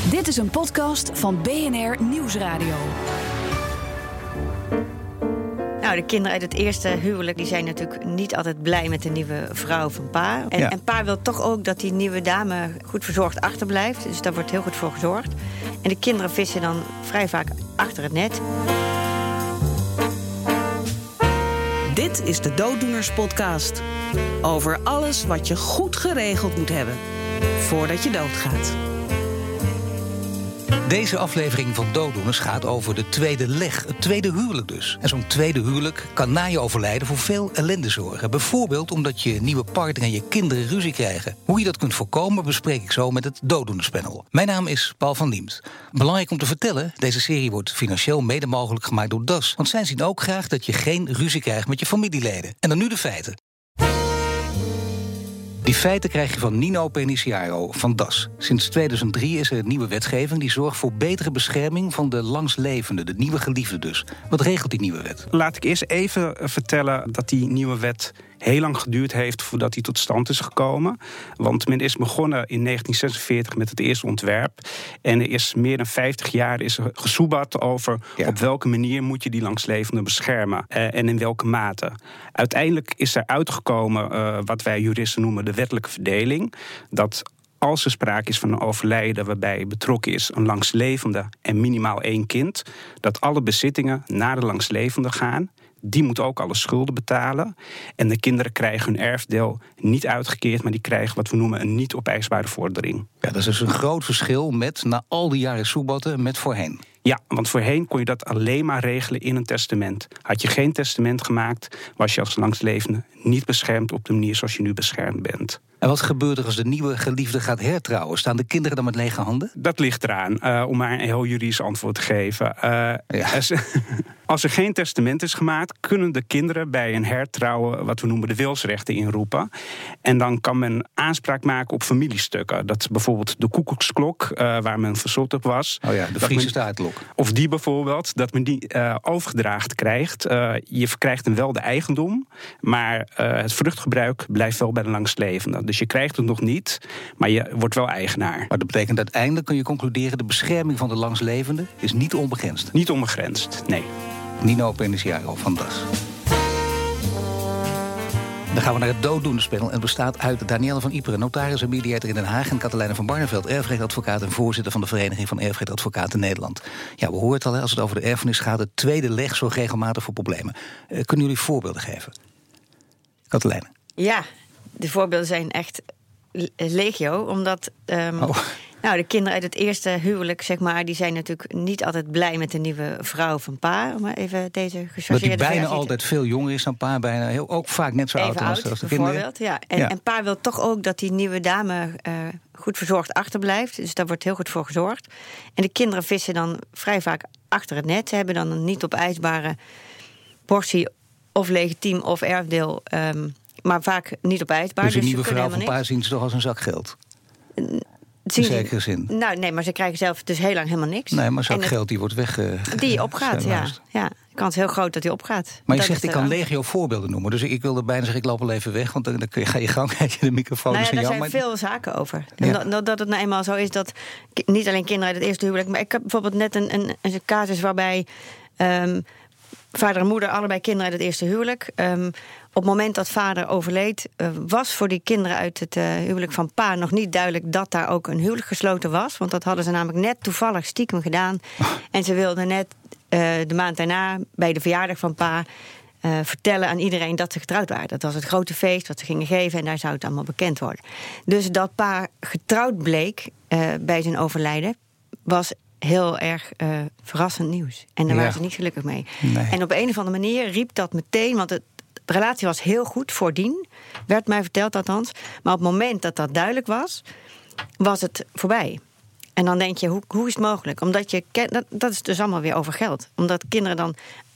Dit is een podcast van BNR Nieuwsradio. Nou, de kinderen uit het eerste huwelijk die zijn natuurlijk niet altijd blij met de nieuwe vrouw van pa. En pa wil toch ook dat die nieuwe dame goed verzorgd achterblijft. Dus daar wordt heel goed voor gezorgd. En de kinderen vissen dan vrij vaak achter het net. Dit is de Dooddoeners podcast. Over alles wat je goed geregeld moet hebben voordat je doodgaat. Deze aflevering van Dooddoeners gaat over de tweede leg, het tweede huwelijk dus. En zo'n tweede huwelijk kan na je overlijden voor veel ellende zorgen. Bijvoorbeeld omdat je nieuwe partner en je kinderen ruzie krijgen. Hoe je dat kunt voorkomen bespreek ik zo met het Dooddoenerspanel. Mijn naam is Paul van Liemt. Belangrijk om te vertellen, deze serie wordt financieel mede mogelijk gemaakt door DAS. Want zij zien ook graag dat je geen ruzie krijgt met je familieleden. En dan nu de feiten. Die feiten krijg je van Nino Peniciaro van DAS. Sinds 2003 is er nieuwe wetgeving die zorgt voor betere bescherming van de langstlevenden, de nieuwe geliefden dus. Wat regelt die nieuwe wet? Laat ik eerst even vertellen dat die nieuwe wet heel lang geduurd heeft voordat die tot stand is gekomen. Want men is begonnen in 1946 met het eerste ontwerp. En er is meer dan 50 jaar gesoebat over op welke manier moet je die langstlevenden beschermen. En in welke mate. Uiteindelijk is er uitgekomen wat wij juristen noemen de wettelijke verdeling. Dat als er sprake is van een overlijden waarbij betrokken is een langstlevende en minimaal 1 kind, dat alle bezittingen naar de langstlevende gaan. Die moeten ook alle schulden betalen. En de kinderen krijgen hun erfdeel niet uitgekeerd, maar die krijgen wat we noemen een niet opeisbare vordering. Ja, dat is dus een groot verschil met na al die jaren soebatten met voorheen. Ja, want voorheen kon je dat alleen maar regelen in een testament. Had je geen testament gemaakt, was je als langstlevende niet beschermd op de manier zoals je nu beschermd bent. En wat gebeurt er als de nieuwe geliefde gaat hertrouwen? Staan de kinderen dan met lege handen? Dat ligt eraan, om maar een heel juridisch antwoord te geven. Als er geen testament is gemaakt, kunnen de kinderen bij een hertrouwen wat we noemen de wilsrechten inroepen. En dan kan men aanspraak maken op familiestukken. Dat is bijvoorbeeld de koekoeksklok, waar men verzot op was. Oh ja, de Friese staartlok. Of die bijvoorbeeld, dat men die overgedragen krijgt. Je verkrijgt dan wel de eigendom, maar het vruchtgebruik blijft wel bij de langstlevende. Dus je krijgt het nog niet, maar je wordt wel eigenaar. Maar dat betekent uiteindelijk, kun je concluderen, de bescherming van de langstlevende is niet onbegrensd. Niet onbegrensd, nee. Nino Peniciaro van DAS. Dan gaan we naar het Dooddoenerspanel. En het bestaat uit Danielle van Iperen, notaris en mediator in Den Haag, en Katelijne van Barneveld, erfrechtadvocaat en voorzitter van de Vereniging van Erfrechtadvocaten Nederland. Ja, we horen het al, als het over de erfenis gaat, het tweede leg zorgt regelmatig voor problemen. Kunnen jullie voorbeelden geven? Katelijne. Ja, de voorbeelden zijn echt legio, omdat de kinderen uit het eerste huwelijk, zeg maar, die zijn natuurlijk niet altijd blij met de nieuwe vrouw van pa. Om even deze gechargeerde dat die bijna altijd veel jonger is dan pa, bijna ook vaak net zo oud als de kinderen. Ja. En pa wil toch ook dat die nieuwe dame goed verzorgd achterblijft. Dus daar wordt heel goed voor gezorgd. En de kinderen vissen dan vrij vaak achter het net. Ze hebben dan een niet opeisbare portie of legitiem of erfdeel, maar vaak niet opeisbaar. Dus de nieuwe vrouw van pa zien ze toch als een zak geld? In zekere zin. Nou, nee, maar ze krijgen zelf dus heel lang helemaal niks. Nee, maar zak geld die wordt weg. Die opgaat, ja. De kans is heel groot dat die opgaat. Maar je zegt, ik kan legio voorbeelden noemen. Dus ik wilde bijna zeggen, ik loop wel even weg. Want dan ga je gang, krijg je de microfoon. Nou ja, er zijn veel zaken over. Ja. Dat het nou eenmaal zo is dat niet alleen kinderen uit het eerste huwelijk, maar ik heb bijvoorbeeld net een casus waarbij vader en moeder, allebei kinderen uit het eerste huwelijk. Op het moment dat vader overleed, was voor die kinderen uit het huwelijk van pa nog niet duidelijk dat daar ook een huwelijk gesloten was. Want dat hadden ze namelijk net toevallig stiekem gedaan. En ze wilden net de maand daarna bij de verjaardag van pa vertellen aan iedereen dat ze getrouwd waren. Dat was het grote feest wat ze gingen geven en daar zou het allemaal bekend worden. Dus dat pa getrouwd bleek bij zijn overlijden was heel erg verrassend nieuws. En daar waren ze niet gelukkig mee. Nee. En op een of andere manier riep dat meteen, want de relatie was heel goed voordien, werd mij verteld althans. Maar op het moment dat dat duidelijk was, was het voorbij. En dan denk je, hoe is het mogelijk? Omdat dat is dus allemaal weer over geld. Omdat kinderen dan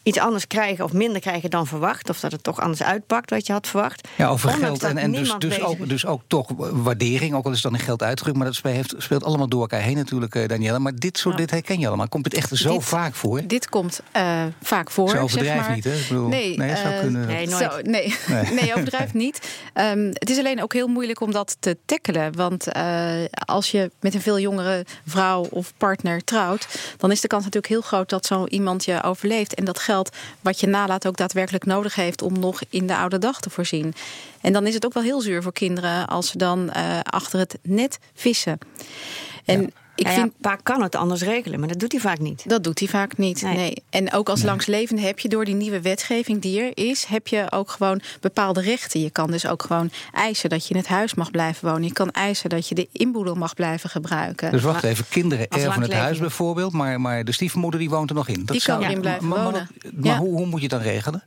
iets anders krijgen of minder krijgen dan verwacht. Of dat het toch anders uitpakt wat je had verwacht. Ja, over geld en dus ook toch waardering. Ook al is het dan in geld uitgedrukt. Maar dat speelt allemaal door elkaar heen natuurlijk, Danielle. Maar dit herken je allemaal. Komt het echt zo vaak voor? Dit komt vaak voor. Zo overdrijf zeg maar. Niet, hè? Ik bedoel, nee, zou kunnen. Nee, nooit. Nee, overdrijf niet. Het is alleen ook heel moeilijk om dat te tackelen. Want als je met een veel jongere vrouw of partner trouwt, dan is de kans natuurlijk heel groot dat zo iemand je overleeft. En dat geld wat je nalaat ook daadwerkelijk nodig heeft om nog in de oude dag te voorzien. En dan is het ook wel heel zuur voor kinderen als ze dan achter het net vissen. En ik vind, pa kan het anders regelen, maar dat doet hij vaak niet. Dat doet hij vaak niet, nee. En ook als langslevende heb je door die nieuwe wetgeving die er is, heb je ook gewoon bepaalde rechten. Je kan dus ook gewoon eisen dat je in het huis mag blijven wonen. Je kan eisen dat je de inboedel mag blijven gebruiken. Dus wacht even, kinderen erven het huis bijvoorbeeld, maar de stiefmoeder die woont er nog in. Die kan erin blijven wonen. Maar hoe moet je het dan regelen?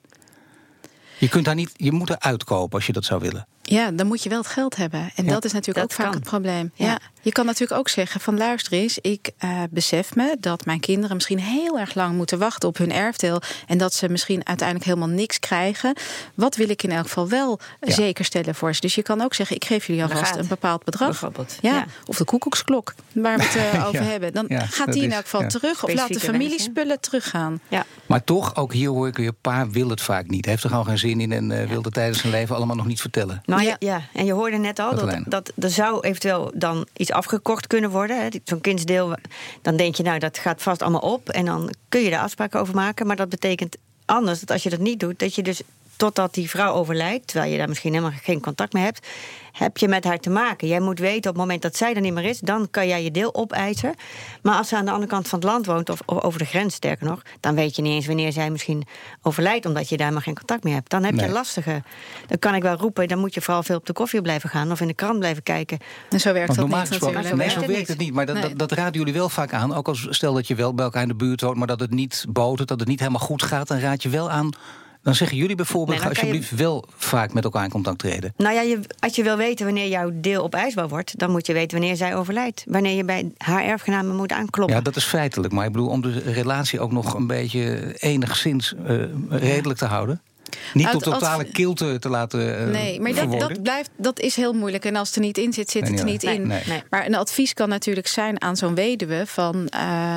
Je moet er uitkopen als je dat zou willen. Ja, dan moet je wel het geld hebben. En dat is natuurlijk ook vaak het probleem. Ja. Je kan natuurlijk ook zeggen van luister eens, ik besef me dat mijn kinderen misschien heel erg lang moeten wachten op hun erfdeel en dat ze misschien uiteindelijk helemaal niks krijgen. Wat wil ik in elk geval wel zeker stellen voor ze? Dus je kan ook zeggen, ik geef jullie alvast een bepaald bedrag. Bijvoorbeeld. Ja. Of de koekoeksklok waar we het over hebben. Dan gaat die in elk geval terug. Of laat de familiespullen teruggaan. Ja. Maar toch, ook hier hoor ik weer, pa wil het vaak niet. Heeft er gewoon geen zin in en wil het tijdens zijn leven allemaal nog niet vertellen. Nou ja, en je hoorde net al dat er zou eventueel dan iets afgekocht kunnen worden. Hè. Zo'n kindsdeel, dan denk je, nou, dat gaat vast allemaal op. En dan kun je daar afspraken over maken. Maar dat betekent anders dat als je dat niet doet, dat je dus totdat die vrouw overlijdt, terwijl je daar misschien helemaal geen contact mee hebt, heb je met haar te maken. Jij moet weten, op het moment dat zij er niet meer is, dan kan jij je deel opeisen. Maar als ze aan de andere kant van het land woont, of over de grens sterker nog, dan weet je niet eens wanneer zij misschien overlijdt, omdat je daar maar geen contact meer hebt. Dan heb je lastige. Dan kan ik wel roepen, dan moet je vooral veel op de koffie blijven gaan of in de krant blijven kijken. En zo werkt dat niet natuurlijk. Nee, zo werkt het niet. Maar dat raden jullie wel vaak aan. Ook als stel dat je wel bij elkaar in de buurt woont, maar dat het niet botert, dat het niet helemaal goed gaat, dan raad je wel aan. Dan zeggen jullie bijvoorbeeld, ga alsjeblieft wel vaak met elkaar in contact treden. Nou ja, als je wil weten wanneer jouw deel opeisbaar wordt, dan moet je weten wanneer zij overlijdt. Wanneer je bij haar erfgenamen moet aankloppen. Ja, dat is feitelijk. Maar ik bedoel, om de relatie ook nog een beetje enigszins redelijk te houden. Niet tot totale kilte te laten nee, maar dat is heel moeilijk. En als het er niet in zit, zit het er niet in. Nee. Maar een advies kan natuurlijk zijn aan zo'n weduwe van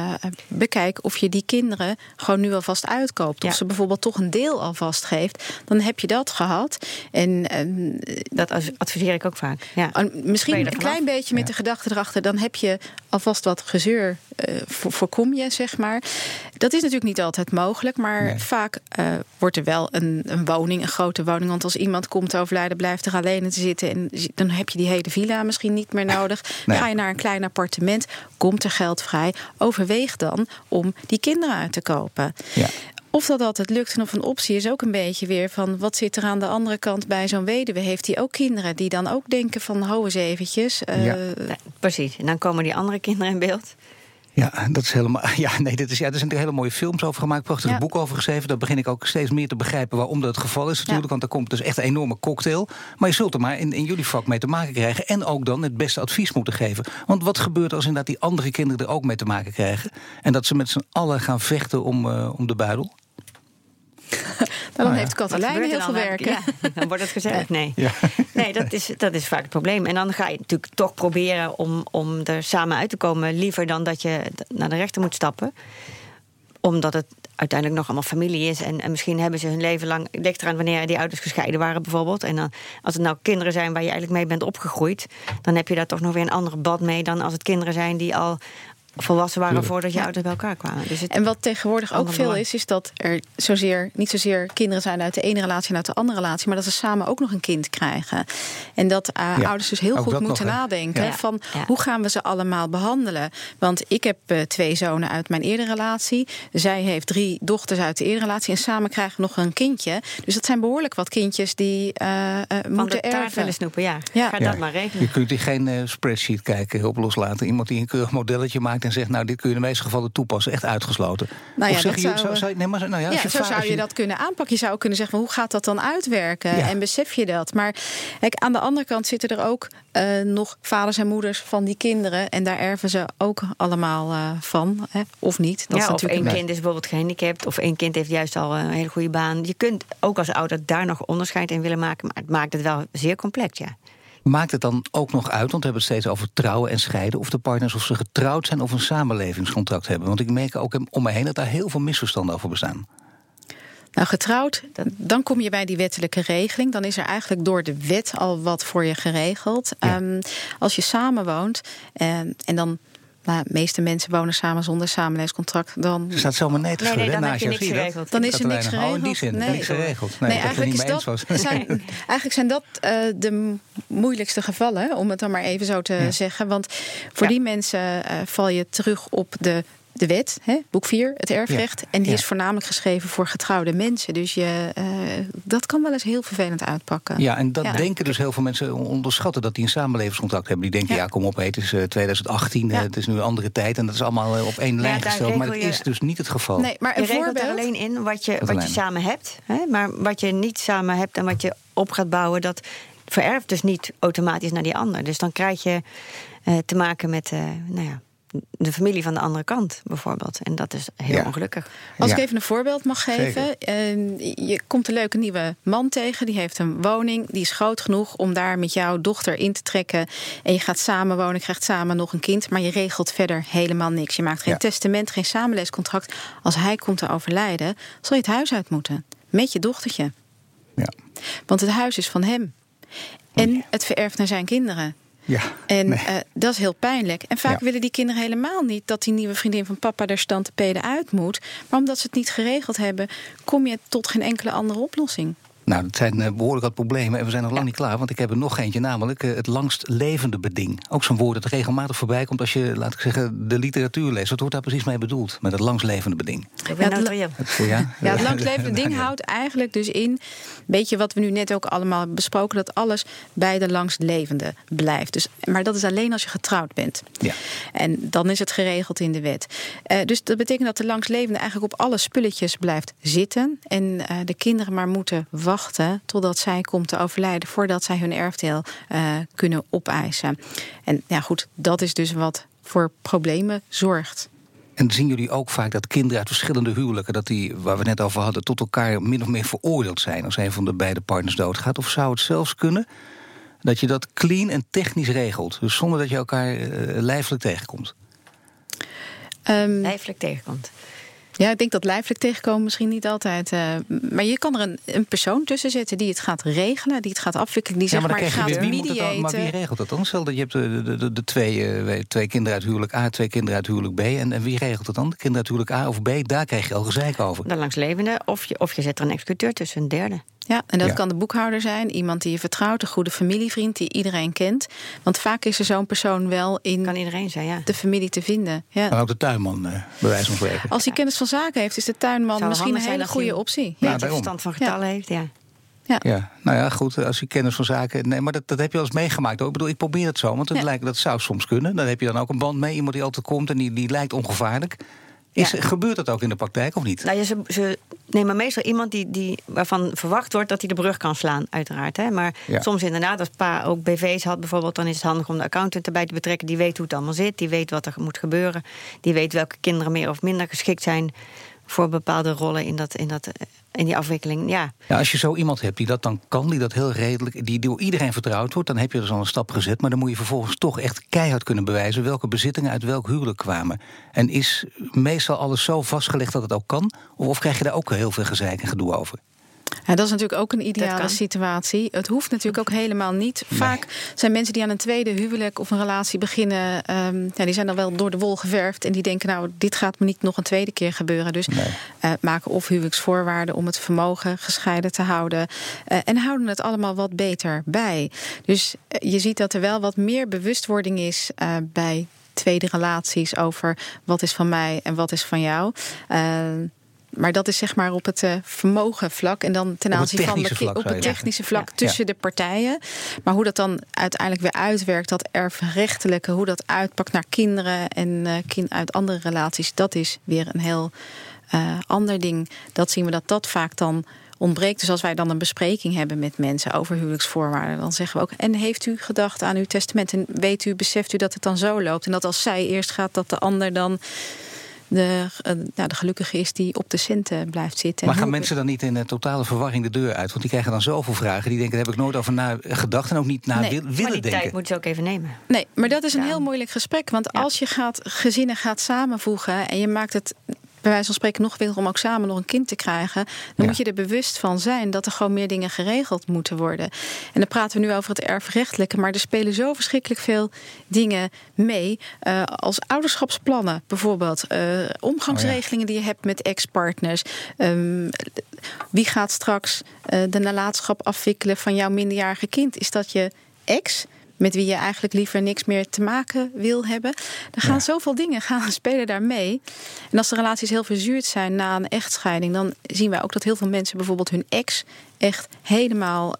bekijk of je die kinderen gewoon nu alvast uitkoopt. Of ze bijvoorbeeld toch een deel alvast geeft. Dan heb je dat gehad. En dat adviseer ik ook vaak. Ja. Misschien een klein beetje met de gedachte erachter. Dan heb je alvast wat gezeur voorkom je, zeg maar. Dat is natuurlijk niet altijd mogelijk. Maar vaak wordt er wel een woning, een grote woning. Want als iemand komt te overlijden, blijft er alleen te zitten. En dan heb je die hele villa misschien niet meer nodig. Ga je naar een klein appartement, komt er geld vrij. Overweeg dan om die kinderen uit te kopen. Ja. Of dat altijd lukt en of een optie is ook een beetje weer van wat zit er aan de andere kant bij zo'n weduwe? Heeft hij ook kinderen die dan ook denken van hou eens eventjes. Precies, en dan komen die andere kinderen in beeld. Ja, dat is helemaal. Ja, nee, er zijn natuurlijk hele mooie films over gemaakt, prachtige boek over geschreven. Daar begin ik ook steeds meer te begrijpen waarom dat het geval is natuurlijk. Want er komt dus echt een enorme cocktail. Maar je zult er maar in jullie vak mee te maken krijgen. En ook dan het beste advies moeten geven. Want wat gebeurt als inderdaad die andere kinderen er ook mee te maken krijgen? En dat ze met z'n allen gaan vechten om de buidel? Dan heeft Katelijn heel veel werk. Ja, dan wordt het gezegd. Nee, nee dat is vaak het probleem. En dan ga je natuurlijk toch proberen om er samen uit te komen. Liever dan dat je naar de rechter moet stappen. Omdat het uiteindelijk nog allemaal familie is. En misschien hebben ze hun leven lang. Ik denk eraan wanneer die ouders gescheiden waren bijvoorbeeld. En dan, als het nou kinderen zijn waar je eigenlijk mee bent opgegroeid, dan heb je daar toch nog weer een andere bad mee dan als het kinderen zijn die al volwassen waren voordat je ouders bij elkaar kwamen. Dus en wat tegenwoordig ook veel is dat er niet zozeer kinderen zijn uit de ene relatie en uit de andere relatie, maar dat ze samen ook nog een kind krijgen. En dat ouders dus heel goed moeten nadenken van hoe gaan we ze allemaal behandelen. Want ik heb 2 zonen uit mijn eerdere relatie. Zij heeft 3 dochters uit de eerdere relatie en samen krijgen we nog een kindje. Dus dat zijn behoorlijk wat kindjes die moeten de taart willen snoepen. Ga dat maar regelen. Je kunt hier geen spreadsheet kijken op loslaten. Iemand die een keurig modelletje maakt en zegt, nou, dit kun je in de meeste gevallen toepassen, echt uitgesloten. Nou ja, of zeg je, zo zou je dat kunnen aanpakken. Je zou kunnen zeggen, hoe gaat dat dan uitwerken? Ja. En besef je dat? Maar kijk, aan de andere kant zitten er ook nog vaders en moeders van die kinderen. En daar erven ze ook allemaal van. Hè? Of niet. Dat is of natuurlijk één kind is bijvoorbeeld gehandicapt. Of één kind heeft juist al een hele goede baan. Je kunt ook als ouder daar nog onderscheid in willen maken. Maar het maakt het wel zeer complex, ja. Maakt het dan ook nog uit, want we hebben het steeds over trouwen en scheiden, of de partners of ze getrouwd zijn of een samenlevingscontract hebben? Want ik merk ook om me heen dat daar heel veel misverstanden over bestaan. Nou, getrouwd, dan kom je bij die wettelijke regeling. Dan is er eigenlijk door de wet al wat voor je geregeld. Ja. Als je samenwoont en dan... Nou, de meeste mensen wonen samen zonder samenlevingscontract. Dan staat zomaar nee te schudden. Nee, dan heb je niks geregeld. Dan is er niks geregeld. In die zin, niks geregeld. Nee, eigenlijk zijn dat de moeilijkste gevallen, om het dan maar even zo te zeggen. Want voor die mensen val je terug op de wet, boek 4, het erfrecht. En die is voornamelijk geschreven voor getrouwde mensen. Dus dat kan wel eens heel vervelend uitpakken. Ja, en dat denken dus heel veel mensen onderschatten, dat die een samenlevingscontract hebben. Die denken, kom op, het is 2018, het is nu een andere tijd. En dat is allemaal op één lijn gesteld. Maar dat is dus niet het geval. Nee, maar je regelt er alleen in wat je samen hebt. Maar wat je niet samen hebt en wat je op gaat bouwen, dat vererft dus niet automatisch naar die ander. Dus dan krijg je te maken met, de familie van de andere kant bijvoorbeeld. En dat is heel ongelukkig. Als ik even een voorbeeld mag geven. Je komt een leuke nieuwe man tegen. Die heeft een woning. Die is groot genoeg om daar met jouw dochter in te trekken. En je gaat samen wonen. Je krijgt samen nog een kind. Maar je regelt verder helemaal niks. Je maakt geen testament, geen samenlevingscontract. Als hij komt te overlijden, zal je het huis uit moeten. Met je dochtertje. Ja. Want het huis is van hem. En het vererft naar zijn kinderen. Ja, en dat is heel pijnlijk. En vaak willen die kinderen helemaal niet dat die nieuwe vriendin van papa er stand te peden uit moet. Maar omdat ze het niet geregeld hebben, kom je tot geen enkele andere oplossing. Nou, dat zijn behoorlijk wat problemen en we zijn nog lang niet klaar. Want ik heb er nog eentje, namelijk het langst levende beding. Ook zo'n woord dat regelmatig voorbij komt als je, laat ik zeggen, de literatuur leest. Wat wordt daar precies mee bedoeld, met het langst levende beding? Het langst levende beding houdt eigenlijk dus in, weet je wat we nu net ook allemaal besproken, dat alles bij de langst levende blijft. Dus, maar dat is alleen als je getrouwd bent. Ja. En dan is het geregeld in de wet. Dus dat betekent dat de langst levende eigenlijk op alle spulletjes blijft zitten. En de kinderen maar moeten wachten totdat zij komt te overlijden voordat zij hun erfdeel kunnen opeisen. En ja, goed, dat is dus wat voor problemen zorgt. En zien jullie ook vaak dat kinderen uit verschillende huwelijken, dat die, waar we net over hadden, tot elkaar min of meer veroordeeld zijn als een van de beide partners doodgaat? Of zou het zelfs kunnen dat je dat clean en technisch regelt, dus zonder dat je elkaar lijfelijk tegenkomt? Lijfelijk tegenkomt. Ja, ik denk dat lijfelijk tegenkomen misschien niet altijd. Maar je kan er een persoon tussen zetten die het gaat regelen, die het gaat afwikkelen, die gaat mediëren. Maar wie regelt dat dan? Stel dat je hebt de twee kinderen uit huwelijk A, twee kinderen uit huwelijk B. En wie regelt dat dan? De kinderen uit huwelijk A of B, daar krijg je al gezeik over. De langslevende, of je zet er een executeur tussen, een derde. Ja, en dat kan de boekhouder zijn, iemand die je vertrouwt, een goede familievriend die iedereen kent. Want vaak is er zo'n persoon wel in kan iedereen zijn, de familie te vinden. Ja. Maar ook de tuinman, bij wijze van spreken. Als hij kennis van zaken heeft, is de tuinman misschien een hele goede optie. Ja, het verstand van getallen heeft, Ja, nou ja, goed, als je kennis van zaken... Nee, maar dat heb je al eens meegemaakt. Ik bedoel, ik probeer het zo, want het lijkt, dat zou soms kunnen. Dan heb je dan ook een band mee, iemand die altijd komt en die lijkt ongevaarlijk. Gebeurt dat ook in de praktijk of niet? Nou, ze nemen meestal iemand waarvan verwacht wordt dat hij de brug kan slaan, uiteraard. Hè. Maar soms inderdaad, als pa ook BV's had bijvoorbeeld, dan is het handig om de accountant erbij te betrekken. Die weet hoe het allemaal zit, die weet wat er moet gebeuren. Die weet welke kinderen meer of minder geschikt zijn voor bepaalde rollen in die afwikkeling. Ja, als je zo iemand hebt die dat dan kan, die dat heel redelijk, die door iedereen vertrouwd wordt, dan heb je dus al een stap gezet. Maar dan moet je vervolgens toch echt keihard kunnen bewijzen welke bezittingen uit welk huwelijk kwamen. En is meestal alles zo vastgelegd dat het ook kan? Of krijg je daar ook heel veel gezeik en gedoe over? Ja, dat is natuurlijk ook een ideale situatie. Het hoeft natuurlijk ook helemaal niet. Vaak zijn mensen die aan een tweede huwelijk of een relatie beginnen, die zijn dan wel door de wol geverfd en die denken, nou, dit gaat me niet nog een tweede keer gebeuren. Dus maken of huwelijksvoorwaarden om het vermogen gescheiden te houden. En houden het allemaal wat beter bij. Dus je ziet dat er wel wat meer bewustwording is bij tweede relaties over wat is van mij en wat is van jou. Maar dat is zeg maar op het vermogenvlak. En dan ten aanzien van op het technische vlak tussen de partijen. Maar hoe dat dan uiteindelijk weer uitwerkt, dat erfrechtelijke, hoe dat uitpakt naar kinderen en uit andere relaties, dat is weer een heel ander ding. Dat zien we dat vaak dan ontbreekt. Dus als wij dan een bespreking hebben met mensen over huwelijksvoorwaarden, dan zeggen we ook: en heeft u gedacht aan uw testament? En beseft u dat het dan zo loopt? En dat als zij eerst gaat, dat de ander dan de gelukkige is die op de centen blijft zitten. Maar gaan mensen dan niet in totale verwarring de deur uit? Want die krijgen dan zoveel vragen. Die denken, daar heb ik nooit over gedacht en ook niet willen denken. Maar die tijd moeten ze ook even nemen. Nee, maar dat is een heel moeilijk gesprek. Want als je gezinnen gaat samenvoegen en je maakt het bij wijze van spreken nog weer om ook samen nog een kind te krijgen, dan moet je er bewust van zijn dat er gewoon meer dingen geregeld moeten worden. En dan praten we nu over het erfrechtelijke, maar er spelen zo verschrikkelijk veel dingen mee. Als ouderschapsplannen bijvoorbeeld, omgangsregelingen die je hebt met ex-partners. Wie gaat straks de nalatenschap afwikkelen van jouw minderjarige kind? Is dat je ex, met wie je eigenlijk liever niks meer te maken wil hebben? Er gaan zoveel dingen spelen daar mee. En als de relaties heel verzuurd zijn na een echtscheiding, dan zien wij ook dat heel veel mensen bijvoorbeeld hun ex echt helemaal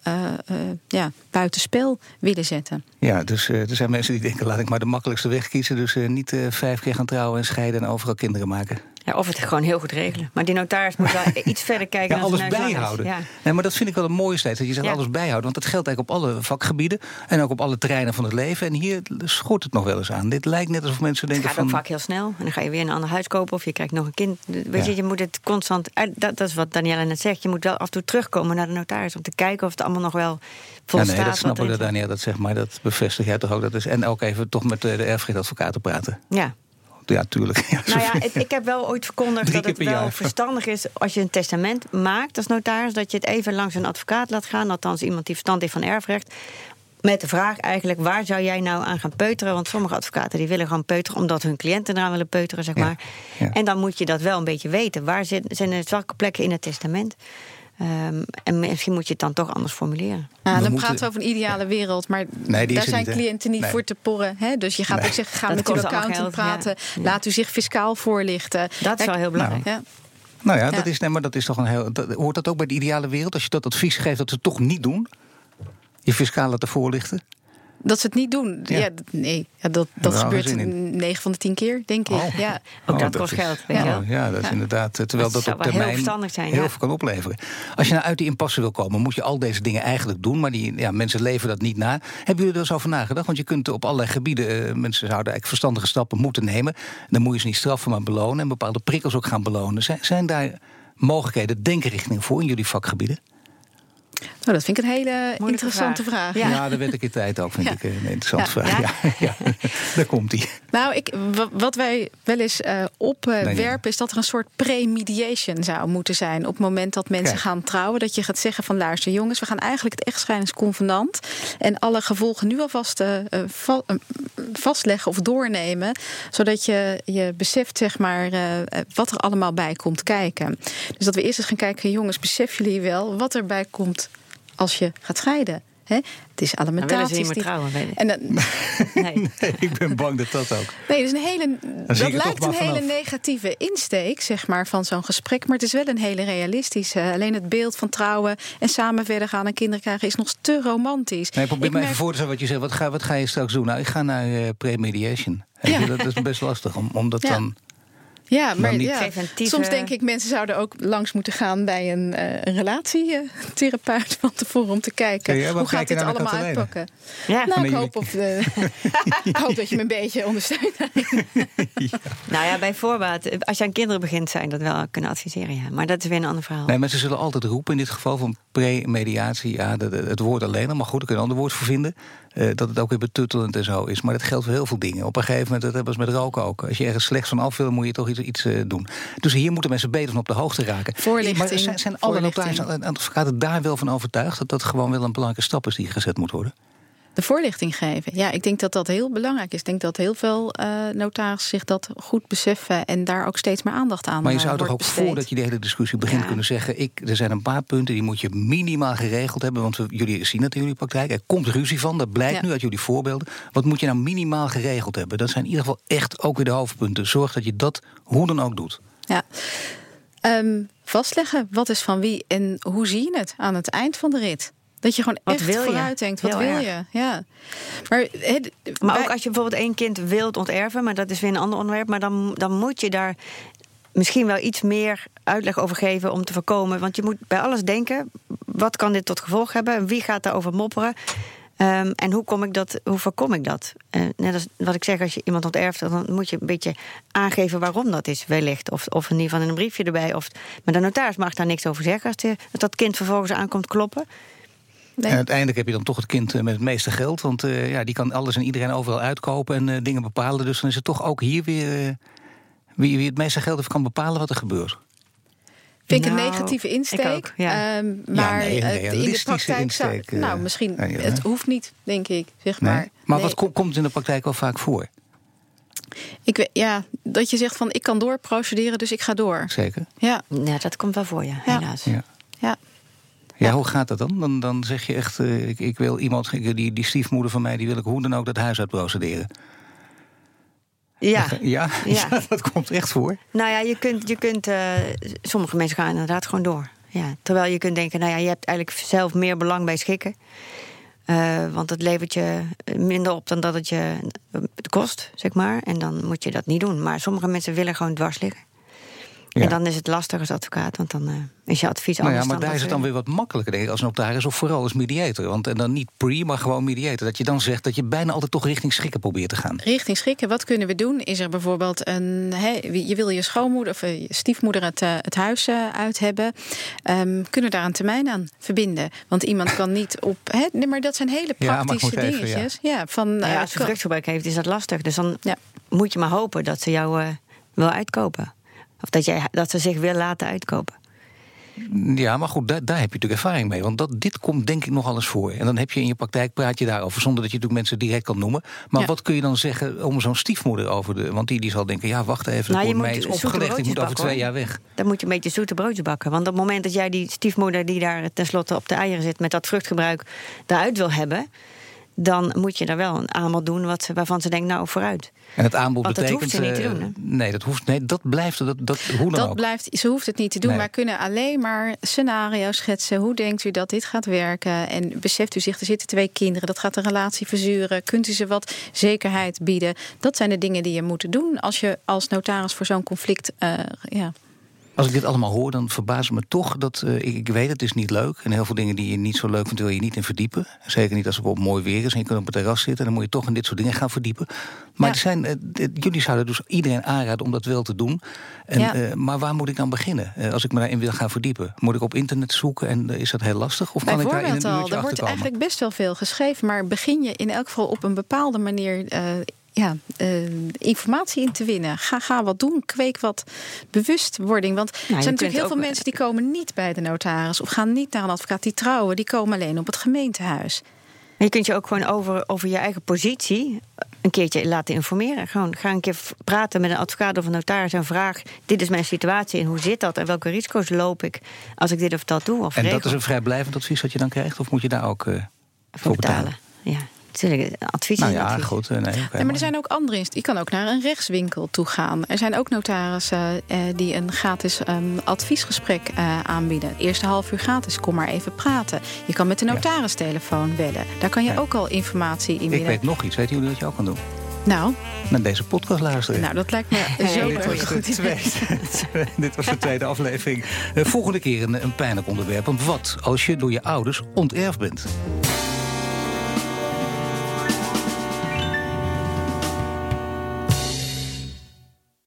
buitenspel willen zetten. Ja, dus er zijn mensen die denken, laat ik maar de makkelijkste weg kiezen. Dus niet 5 keer gaan trouwen en scheiden en overal kinderen maken. Ja, of het gewoon heel goed regelen. Maar die notaris moet wel iets verder kijken. Ja, alles bijhouden. Ja. Nee, maar dat vind ik wel een mooie steeds. Dat je zegt alles bijhouden. Want dat geldt eigenlijk op alle vakgebieden. En ook op alle terreinen van het leven. En hier schort het nog wel eens aan. Dit lijkt net alsof mensen denken het gaat ook vaak heel snel. En dan ga je weer een ander huis kopen. Of je krijgt nog een kind. Weet je moet het constant. Dat is wat Danielle net zegt. Je moet wel af en toe terugkomen naar de notaris. Om te kijken of het allemaal nog wel volstaat. Nee, dat snap ik dat Danielle dat zegt. Maar dat bevestig jij toch ook. Dat is, en ook even toch met de erfrechtadvocaten praten. Ja. Ja, tuurlijk. Ja, nou ja, ik heb wel ooit verkondigd dat het wel verstandig is als je een testament maakt als notaris, dat je het even langs een advocaat laat gaan, althans iemand die verstand heeft van erfrecht, met de vraag eigenlijk, waar zou jij nou aan gaan peuteren? Want sommige advocaten die willen gewoon peuteren omdat hun cliënten eraan willen peuteren, zeg maar. Ja. En dan moet je dat wel een beetje weten. Waar zijn er zwakke plekken in het testament? En misschien moet je het dan toch anders formuleren. Dan praten we over een ideale wereld, maar daar zijn cliënten niet voor te porren. Hè? Dus je gaat ook zeggen, ga met uw accountant praten. Ja. Laat u zich fiscaal voorlichten. Dat is wel heel belangrijk. Dat is toch een heel. Hoort dat ook bij de ideale wereld? Als je dat advies geeft dat ze het toch niet doen? Je fiscaal laten voorlichten? Dat ze het niet doen. Ja. Dat gebeurt 9 van de 10 keer, denk ik. Oh. Ja. Ook dat kost geld. Ja, dat is inderdaad. Terwijl dat op termijn heel veel kan opleveren. Als je nou uit die impasse wil komen, moet je al deze dingen eigenlijk doen. Maar mensen leven dat niet na. Hebben jullie er eens over nagedacht? Want je kunt op allerlei gebieden, mensen zouden eigenlijk verstandige stappen moeten nemen. Dan moet je ze niet straffen, maar belonen. En bepaalde prikkels ook gaan belonen. Zijn daar mogelijkheden, denkrichtingen voor in jullie vakgebieden? Nou, dat vind ik een hele interessante vraag. Ja, daar werd ik in tijd ook, vind ik een interessante vraag. Ja. Daar komt ie. Nou, wat wij wel eens opwerpen is dat er een soort pre-mediation zou moeten zijn op het moment dat mensen gaan trouwen. Dat je gaat zeggen van, luister jongens, we gaan eigenlijk het echtscheidingsconvenant en alle gevolgen nu alvast vastleggen of doornemen, zodat je beseft, zeg maar, wat er allemaal bij komt kijken. Dus dat we eerst eens gaan kijken, jongens, beseffen jullie wel wat erbij komt als je gaat scheiden? Het is alimentatie. Dan willen ze niet meer trouwen, weet ik. En nee, ik ben bang dat ook. Nee, dat lijkt een hele negatieve insteek, zeg maar, van zo'n gesprek. Maar het is wel een hele realistische. Alleen het beeld van trouwen en samen verder gaan en kinderen krijgen is nog te romantisch. Nee, probeer me even voor te stellen wat je zegt. Wat ga je straks doen? Nou, ik ga naar pre-mediation. Ja. Dat is best lastig, om dat dan. Ja, maar soms denk ik, mensen zouden ook langs moeten gaan bij een relatietherapeut van tevoren om te kijken hoe gaat dit allemaal uitpakken. Ja. Nou, ik hoop dat je me een beetje ondersteunt. Nou ja, bij voorbaat, als je aan kinderen begint, zou je dat wel kunnen adviseren. Ja. Maar dat is weer een ander verhaal. Nee, mensen zullen altijd roepen in dit geval van pre-mediatie. Ja, het woord alleen al, maar goed, ik kan een ander woord voor vinden. Dat het ook weer betuttelend en zo is. Maar dat geldt voor heel veel dingen. Op een gegeven moment, dat hebben we met roken ook. Als je ergens slechts van af wil, moet je toch iets doen. Dus hier moeten mensen beter van op de hoogte raken. Voorlichting. Maar zijn alle notarissen en advocaten daar wel van overtuigd dat dat gewoon wel een belangrijke stap is die gezet moet worden? De voorlichting geven. Ja, ik denk dat dat heel belangrijk is. Ik denk dat heel veel notarissen zich dat goed beseffen en daar ook steeds meer aandacht aan Maar je zou toch ook voordat je de hele discussie begint kunnen zeggen, er zijn een paar punten die moet je minimaal geregeld hebben, want jullie zien het in jullie praktijk. Er komt ruzie van, dat blijkt nu uit jullie voorbeelden. Wat moet je nou minimaal geregeld hebben? Dat zijn in ieder geval echt ook weer de hoofdpunten. Zorg dat je dat hoe dan ook doet. Ja. Vastleggen, wat is van wie en hoe zie je het aan het eind van de rit? Dat je gewoon echt vooruit denkt, wat wil je? Ja. Maar ook als je bijvoorbeeld 1 kind wilt onterven, maar dat is weer een ander onderwerp, maar dan moet je daar misschien wel iets meer uitleg over geven om te voorkomen. Want je moet bij alles denken, wat kan dit tot gevolg hebben? Wie gaat daarover mopperen? En hoe voorkom ik dat? Net als wat ik zeg, als je iemand onterft, dan moet je een beetje aangeven waarom dat is, wellicht. Of in ieder geval een briefje erbij. Maar de notaris mag daar niks over zeggen als dat kind vervolgens aankomt kloppen. Nee. En uiteindelijk heb je dan toch het kind met het meeste geld. Want die kan alles en iedereen overal uitkopen en dingen bepalen. Dus dan is het toch ook hier weer wie het meeste geld heeft kan bepalen wat er gebeurt. Vind ik een negatieve insteek. Ik ook, ja. Maar in de praktijk insteek, misschien. Het hoeft niet, denk ik. Zeg maar. Nee. Maar wat komt in de praktijk wel vaak voor? Dat je zegt van ik kan doorprocederen, dus ik ga door. Zeker. Ja, dat komt wel voor je, helaas. Ja, hoe gaat dat dan? Dan zeg je echt, ik wil iemand, die stiefmoeder van mij, die wil ik hoe dan ook dat huis uitprocederen. Ja, dat komt echt voor. Nou ja, je kunt sommige mensen gaan inderdaad gewoon door. Ja, terwijl je kunt denken, je hebt eigenlijk zelf meer belang bij schikken. Want het levert je minder op dan dat het je kost, zeg maar. En dan moet je dat niet doen. Maar sommige mensen willen gewoon dwars liggen. Ja. En dan is het lastig als advocaat, want dan is je advies anders. Maar daar is het dan weer wat makkelijker, denk ik, als notaris of vooral als mediator. En dan niet maar gewoon mediator. Dat je dan zegt dat je bijna altijd toch richting schikken probeert te gaan. Richting schikken, wat kunnen we doen? Is er bijvoorbeeld je wil je schoonmoeder of je stiefmoeder het huis uit hebben. Kunnen we daar een termijn aan verbinden? Want iemand kan niet op... maar dat zijn hele praktische dingetjes. Als ze vruchtgebruik heeft, is dat lastig. Dus dan moet je maar hopen dat ze jou wil uitkopen. Of dat ze zich wil laten uitkopen. Ja, maar goed, daar heb je natuurlijk ervaring mee. Want dit komt denk ik nogal eens voor. En dan heb je in je praktijk, praat je daarover, zonder dat je natuurlijk mensen direct kan noemen. Maar wat kun je dan zeggen om zo'n stiefmoeder over want die zal denken, wacht even, het wordt mij iets opgelegd, ik moet over 2 jaar weg. Dan moet je een beetje zoete broodjes bakken. Want op het moment dat jij die stiefmoeder die daar tenslotte op de eieren zit met dat vruchtgebruik daaruit wil hebben, dan moet je daar wel een aanbod doen waarvan ze denkt, vooruit. En het aanbod betekent... dat hoeft ze niet te doen, hè? Dat blijft, hoe dan dat ook. Blijft, ze hoeft het niet te doen, maar kunnen alleen maar scenario's schetsen. Hoe denkt u dat dit gaat werken? En beseft u zich, er zitten 2 kinderen, dat gaat de relatie verzuren. Kunt u ze wat zekerheid bieden? Dat zijn de dingen die je moet doen als je als notaris voor zo'n conflict... Als ik dit allemaal hoor, dan verbaast het me toch dat... ik weet, het is niet leuk. En heel veel dingen die je niet zo leuk vindt, wil je niet in verdiepen. Zeker niet als het op mooi weer is en je kunt op het terras zitten. Dan moet je toch in dit soort dingen gaan verdiepen. Maar jullie zouden dus iedereen aanraden om dat wel te doen. Maar waar moet ik dan beginnen? Als ik me daarin wil gaan verdiepen. Moet ik op internet zoeken en is dat heel lastig? Of kan ik daar in een uurtje achterkomen? Er wordt eigenlijk best wel veel geschreven. Maar begin je in elk geval op een bepaalde manier... informatie in te winnen. Ga wat doen, kweek wat bewustwording. Want er zijn natuurlijk heel veel mensen die komen niet bij de notaris of gaan niet naar een advocaat, die trouwen, die komen alleen op het gemeentehuis. Je kunt je ook gewoon over je eigen positie een keertje laten informeren. Gewoon ga een keer praten met een advocaat of een notaris en vraag: dit is mijn situatie en hoe zit dat en welke risico's loop ik als ik dit of dat doe? En dat is een vrijblijvend advies dat je dan krijgt, of moet je daar ook voor betalen? Ja. Advies. Goed. Maar er zijn ook andere. Je kan ook naar een rechtswinkel toe gaan. Er zijn ook notarissen die een gratis adviesgesprek aanbieden. Eerste half uur gratis. Kom maar even praten. Je kan met de notaristelefoon bellen. Daar kan je ook al informatie in winnen. Ik weet nog iets. Weten jullie wat je ook kan doen? Nou? Naar deze podcast luisteren. Nou, dat lijkt me zo erg goed. Dit was de tweede aflevering. Volgende keer een pijnlijk onderwerp. Want wat als je door je ouders onterfd bent?